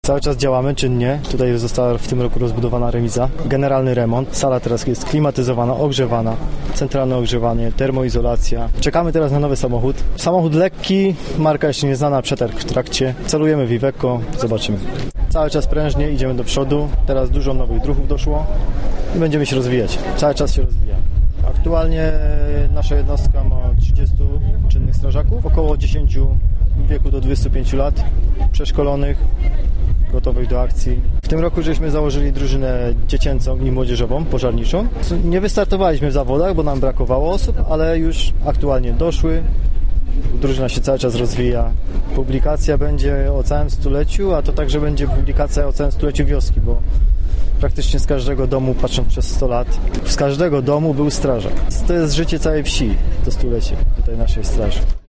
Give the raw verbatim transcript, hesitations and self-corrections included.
Cały czas działamy czynnie. Tutaj została w tym roku rozbudowana remiza. Generalny remont. Sala teraz jest klimatyzowana, ogrzewana. Centralne ogrzewanie, termoizolacja. Czekamy teraz na nowy samochód. Samochód lekki, marka jeszcze nieznana, przetarg w trakcie. Celujemy w Iveco, zobaczymy. Cały czas prężnie, idziemy do przodu. Teraz dużo nowych druhów doszło i będziemy się rozwijać. Cały czas się rozwija. Aktualnie nasza jednostka ma trzydziestu czynnych strażaków, około dziesięciu w wieku do dwudziestu pięciu lat, przeszkolonych, gotowych do akcji. W tym roku żeśmy założyli drużynę dziecięcą i młodzieżową, pożarniczą. Nie wystartowaliśmy w zawodach, bo nam brakowało osób, ale już aktualnie doszły. Drużyna się cały czas rozwija. Publikacja będzie o całym stuleciu, a to także będzie publikacja o całym stuleciu wioski, bo praktycznie z każdego domu, patrząc przez sto lat, z każdego domu był strażak. To jest życie całej wsi, to stulecie tutaj naszej straży.